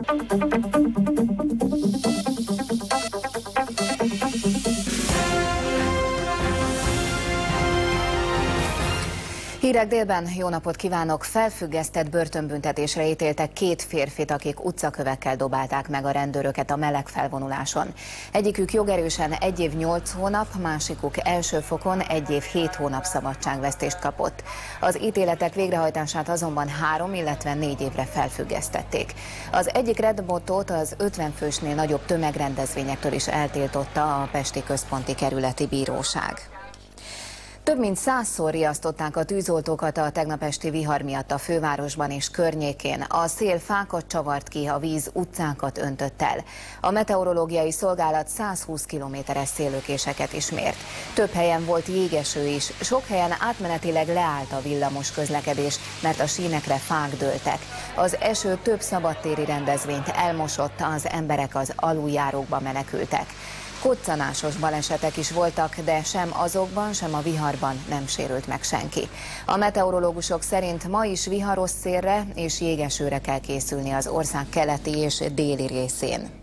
Hírek délben, jó napot kívánok! Felfüggesztett börtönbüntetésre ítéltek két férfit, akik utcakövekkel dobálták meg a rendőröket a meleg felvonuláson. Egyikük jogerősen 1 év 8 hónap, másikuk első fokon 1 év 7 hónap szabadságvesztést kapott. Az ítéletek végrehajtását azonban 3, illetve 4 évre felfüggesztették. Az egyik Red Bullot az 50 fősnél nagyobb tömegrendezvényektől is eltiltotta a Pesti Központi Kerületi Bíróság. Több mint 100-szor riasztották a tűzoltókat a tegnap esti vihar miatt a fővárosban és környékén. A szél fákat csavart ki, a víz utcákat öntött el. A meteorológiai szolgálat 120 kilométeres széllökéseket is mért. Több helyen volt jégeső is, sok helyen átmenetileg leállt a villamos közlekedés, mert a sínekre fák dőltek. Az eső több szabadtéri rendezvényt elmosott, az emberek az aluljárókba menekültek. Koccanásos balesetek is voltak, de sem azokban, sem a viharban nem sérült meg senki. A meteorológusok szerint ma is viharos szélre és jégesőre kell készülni az ország keleti és déli részén.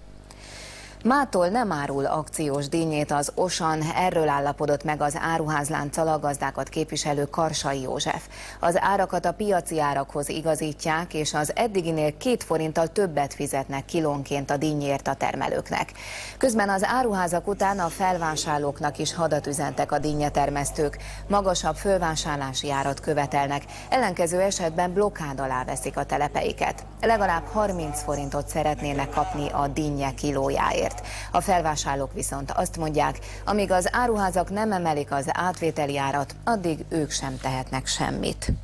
Mától nem árul akciós díjnyét az Osan, erről állapodott meg az áruházlánccal a gazdákat képviselő Karsai József. Az árakat a piaci árakhoz igazítják, és az eddiginél 2 forinttal többet fizetnek kilónként a díjnyért a termelőknek. Közben az áruházak után a felvásárlóknak is hadat üzentek a dinnyetermesztők, magasabb fölvásárlási árat követelnek, ellenkező esetben blokkád alá veszik a telepeiket. Legalább 30 forintot szeretnének kapni a dinnye kilójáért. A felvásárlók viszont azt mondják, amíg az áruházak nem emelik az átvételi árat, addig ők sem tehetnek semmit.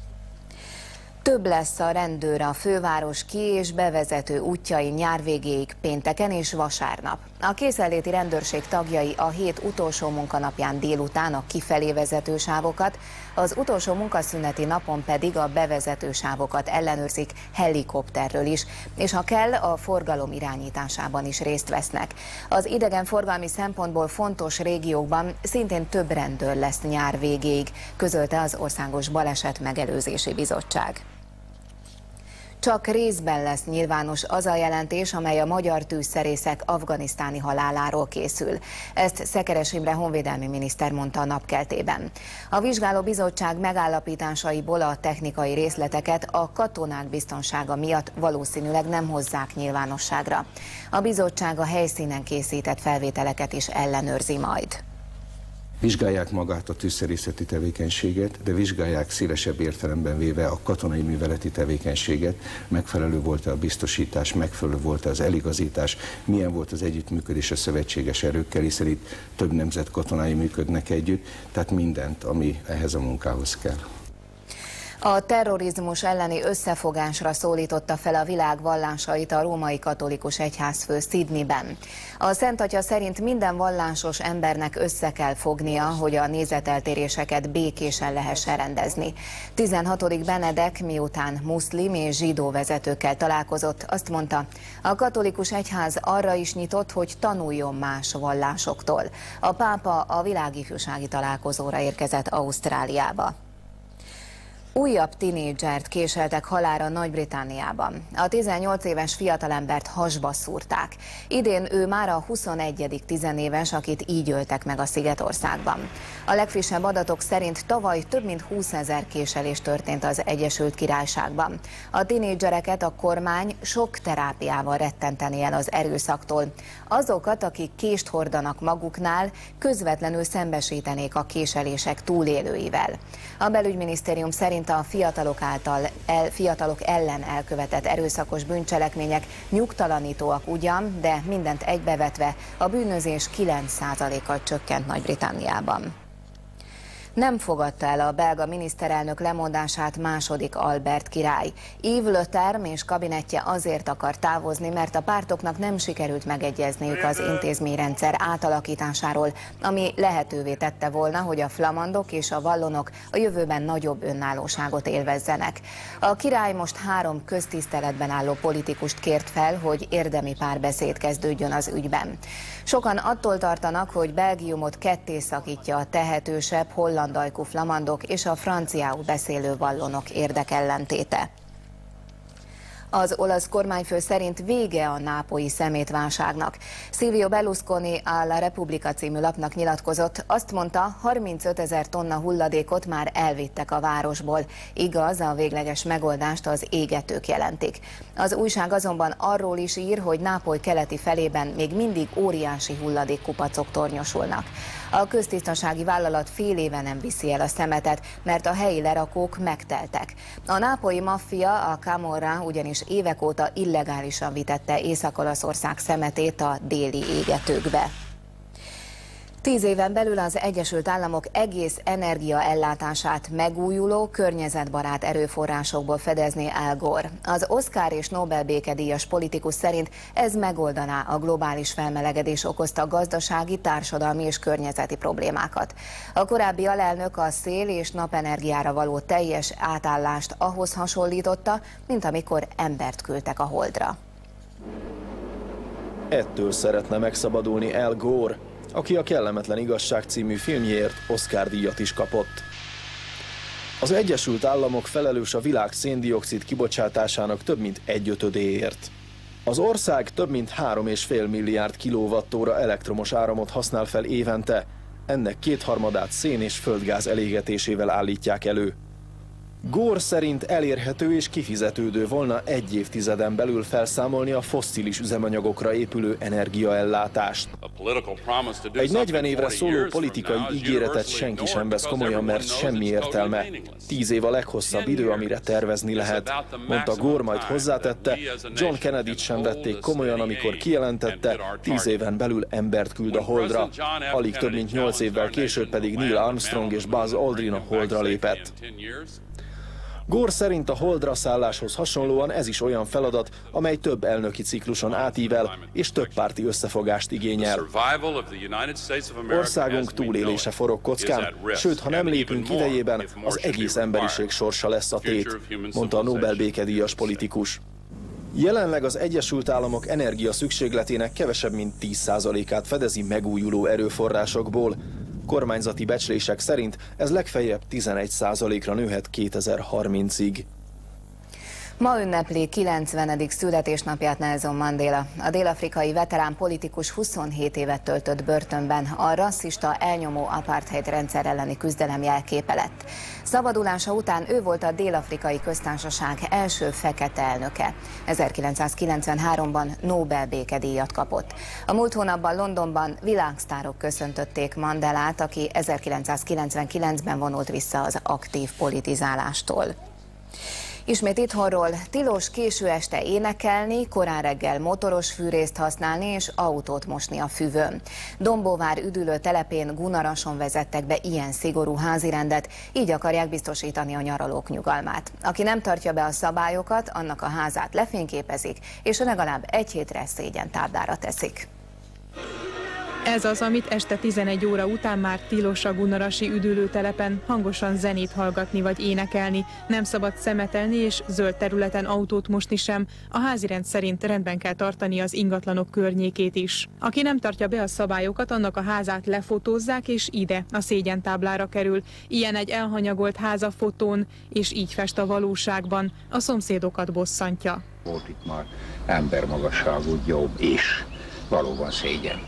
Több lesz a rendőr a főváros ki- és bevezető útjain nyár végéig, pénteken és vasárnap. A készenléti rendőrség tagjai a hét utolsó munkanapján délután a kifelé vezető sávokat, az utolsó munkaszüneti napon pedig a bevezető sávokat ellenőrzik helikopterről is, és ha kell, a forgalom irányításában is részt vesznek. Az idegenforgalmi szempontból fontos régiókban szintén több rendőr lesz nyár végéig, közölte az Országos Baleset Megelőzési Bizottság. Csak részben lesz nyilvános az a jelentés, amely a magyar tűzszerészek afganisztáni haláláról készül. Ezt Szekeres Imre honvédelmi miniszter mondta a Napkeltében. A vizsgálóbizottság megállapításaiból a technikai részleteket a katonák biztonsága miatt valószínűleg nem hozzák nyilvánosságra. A bizottság a helyszínen készített felvételeket is ellenőrzi majd. Vizsgálják magát a tűzszerészeti tevékenységet, de vizsgálják szélesebb értelemben véve a katonai műveleti tevékenységet, megfelelő volt-e a biztosítás, megfelelő volt-e az eligazítás, milyen volt az együttműködés a szövetséges erőkkel, hiszen itt több nemzet katonái működnek együtt, tehát mindent, ami ehhez a munkához kell. A terrorizmus elleni összefogásra szólította fel a világ vallásait a római katolikus egyházfő Sydneyben. A Szent Atya szerint minden vallásos embernek össze kell fognia, hogy a nézeteltéréseket békésen lehessen rendezni. 16. Benedek miután muszlim és zsidó vezetőkkel találkozott, azt mondta, a katolikus egyház arra is nyitott, hogy tanuljon más vallásoktól. A pápa a világifjúsági találkozóra érkezett Ausztráliába. Újabb tinédzsert késeltek halálra Nagy-Britanniában. A 18 éves fiatalembert hasba szúrták. Idén ő már a 21. tizenéves, akit így öltek meg a Szigetországban. A legfrissebb adatok szerint tavaly több mint 20 000 késelés történt az Egyesült Királyságban. A tinédzsereket a kormány sok terápiával rettenteni el az erőszaktól. Azokat, akik kést hordanak maguknál, közvetlenül szembesítenék a késelések túlélőivel. A belügyminisztérium szerint a fiatalok ellen elkövetett erőszakos bűncselekmények nyugtalanítóak ugyan, de mindent egybevetve a bűnözés 9%-kal csökkent Nagy-Britanniában. Nem fogadta el a belga miniszterelnök lemondását második Albert király. Yves Le Terme és kabinettje azért akar távozni, mert a pártoknak nem sikerült megegyezniük az intézményrendszer átalakításáról, ami lehetővé tette volna, hogy a flamandok és a vallonok a jövőben nagyobb önállóságot élvezzenek. A király most 3 köztiszteletben álló politikust kért fel, hogy érdemi párbeszéd kezdődjön az ügyben. Sokan attól tartanak, hogy Belgiumot ketté szakítja a tehetősebb hollandajkú flamandok és a franciául beszélő vallonok érdekellentéte. Az olasz kormányfő szerint vége a nápolyi szemétválságnak. Silvio Berlusconi a La Repubblica című lapnak nyilatkozott, azt mondta, 35 000 tonna hulladékot már elvittek a városból. Igaz, a végleges megoldást az égetők jelentik. Az újság azonban arról is ír, hogy Nápoly keleti felében még mindig óriási hulladékkupacok tornyosulnak. A köztisztasági vállalat fél éve nem viszi el a szemetet, mert a helyi lerakók megteltek. A nápolyi maffia, a Camorra ugyanis évek óta illegálisan vitette Észak-Olaszország szemetét a déli égetőkbe. 10 éven belül az Egyesült Államok egész energiaellátását megújuló, környezetbarát erőforrásokból fedezné Al Gore. Az Oscar és Nobel békedíjas politikus szerint ez megoldaná a globális felmelegedés okozta gazdasági, társadalmi és környezeti problémákat. A korábbi alelnök a szél- és napenergiára való teljes átállást ahhoz hasonlította, mint amikor embert küldtek a Holdra. Ettől szeretne megszabadulni Al Gore, aki a Kellemetlen igazság című filmjéért Oscar-díjat is kapott. Az Egyesült Államok felelős a világ szén-dioxid kibocsátásának több mint 1/5-éért. Az ország több mint 3,5 milliárd kilowattóra elektromos áramot használ fel évente, ennek 2/3-át szén és földgáz elégetésével állítják elő. Gore szerint elérhető és kifizetődő volna 1 évtizeden belül felszámolni a fosszilis üzemanyagokra épülő energiaellátást. Egy 40 évre szóló politikai ígéretet senki sem vesz komolyan, mert semmi értelme. 10 év a leghosszabb idő, amire tervezni lehet, mondta Gore, majd hozzátette, John Kennedy-t sem vették komolyan, amikor kijelentette, 10 éven belül embert küld a Holdra. Alig több mint 8 évvel később pedig Neil Armstrong és Buzz Aldrin a Holdra lépett. Gore szerint a Holdra szálláshoz hasonlóan ez is olyan feladat, amely több elnöki cikluson átível és több párti összefogást igényel. Országunk túlélése forog kockán, sőt, ha nem lépünk idejében, az egész emberiség sorsa lesz a tét, mondta a Nobel békedíjas politikus. Jelenleg az Egyesült Államok energia szükségletének kevesebb mint 10%-át fedezi megújuló erőforrásokból. Kormányzati becslések szerint ez legfeljebb 11%-ra nőhet 2030-ig. Ma ünnepli 90. születésnapját Nelson Mandela. A dél-afrikai veterán politikus 27 évet töltött börtönben, a rasszista, elnyomó apartheid rendszer elleni küzdelem jelképe lett. Szabadulása után ő volt a Dél-afrikai Köztársaság első fekete elnöke. 1993-ban Nobel békedíjat kapott. A múlt hónapban Londonban világsztárok köszöntötték Mandelát, aki 1999-ben vonult vissza az aktív politizálástól. Ismét itthonról tilos késő este énekelni, korán reggel motoros fűrészt használni és autót mosni a füvön. Dombóvár üdülő telepén Gunarason vezettek be ilyen szigorú házirendet, így akarják biztosítani a nyaralók nyugalmát. Aki nem tartja be a szabályokat, annak a házát lefényképezik, és legalább egy hétre szégyentáblára teszik. Ez az, amit este 11 óra után már tilos a gunarasi üdülőtelepen hangosan zenét hallgatni vagy énekelni, nem szabad szemetelni és zöld területen autót mosni sem, a házirend szerint rendben kell tartani az ingatlanok környékét is. Aki nem tartja be a szabályokat, annak a házát lefotózzák és ide, a szégyentáblára kerül. Ilyen egy elhanyagolt ház a fotón, és így fest a valóságban, a szomszédokat bosszantja. Volt itt már embermagasságú jobb és valóban szégyen.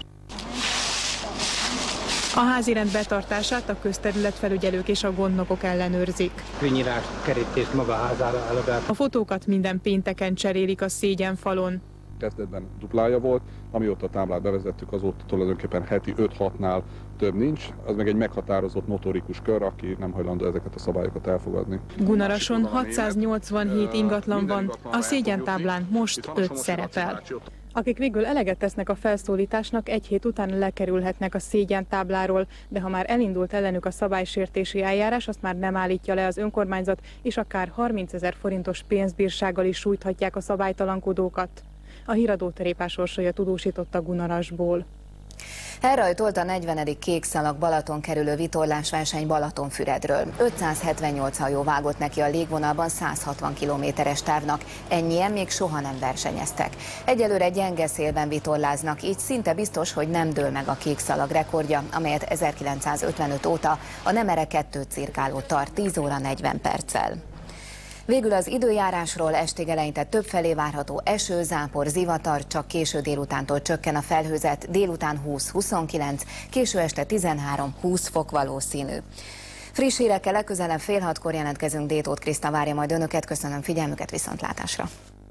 A házirend betartását a közterületfelügyelők és a gondnokok ellenőrzik. Fűnyírás, kerítést maga házára elagát. A fotókat minden pénteken cserélik a szégyenfalon. Kezdetben duplája volt, amióta a táblát bevezettük, azóta tulajdonképpen heti 5-6-nál több nincs. Az meg egy meghatározott motorikus kör, aki nem hajlandó ezeket a szabályokat elfogadni. Gunarason 687 ingatlan van, a szégyentáblán most 5 szerepel. Akik végül eleget tesznek a felszólításnak, egy hét után lekerülhetnek a szégyentábláról, de ha már elindult ellenük a szabálysértési eljárás, azt már nem állítja le az önkormányzat, és akár 30 000 forintos pénzbírsággal is sújthatják a szabálytalankodókat. A híradó Répás Orsolya tudósította Gunarasból. Elrajtolt a 40. kékszalag Balaton kerülő vitorlásverseny Balatonfüredről. 578 hajó vágott neki a légvonalban 160 kilométeres távnak. Ennyien még soha nem versenyeztek. Egyelőre gyenge szélben vitorláznak, így szinte biztos, hogy nem dől meg a kékszalag rekordja, amelyet 1955 óta a Nemere 2 cirkáló tart 10 óra 40 perccel. Végül az időjárásról: estig eleinte többfelé várható eső, zápor, zivatar, csak késő délutántól csökken a felhőzet, délután 20-29, késő este 13-20 fok valószínű. Friss hírekkel legközelebb fél 6-kor jelentkezünk. Détóth Kriszta várja majd önöket. Köszönöm figyelmüket, viszontlátásra!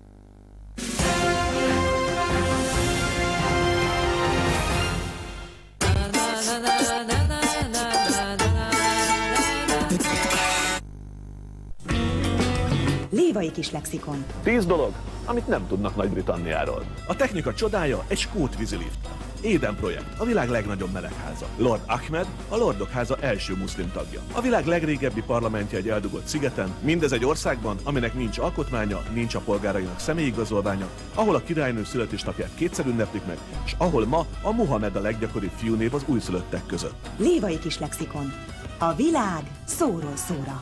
Lévai kis lexikon. 10 dolog, amit nem tudnak Nagy-Britanniáról. A technika csodája egy skót vízilift. Eden projekt, a világ legnagyobb melegháza. Lord Ahmed, a Lordok háza első muszlim tagja. A világ legrégebbi parlamentje egy eldugott szigeten, mindez egy országban, aminek nincs alkotmánya, nincs a polgárainak személyigazolványa, ahol a királynő születésnapját kétszer ünneplik meg, és ahol ma a Muhammed a leggyakoribb fiúnév az újszülöttek között. Lévai kis lexikon. A világ szóról szóra.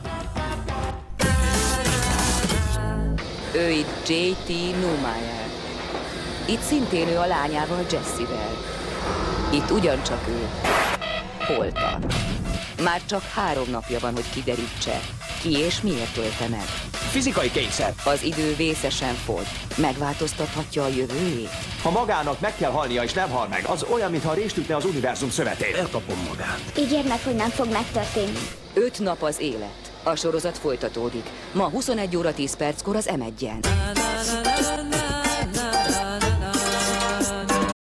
Ő itt J.T. Neumeyer. Itt szintén ő a lányával, Jessivel. Itt ugyancsak ő holtan. Már csak 3 napja van, hogy kiderítse, ki és miért ölte meg. Fizikai kényszer. Az idő vészesen fogy. Megváltoztathatja a jövőjét. Ha magának meg kell halnia és nem hal meg, az olyan, mintha rést ütne az univerzum szövetén. Elkapom magát. Ígérd meg, hogy nem fog megtörténni. 5 nap az élet. A sorozat folytatódik. Ma 21 óra 10 perckor az M1-en.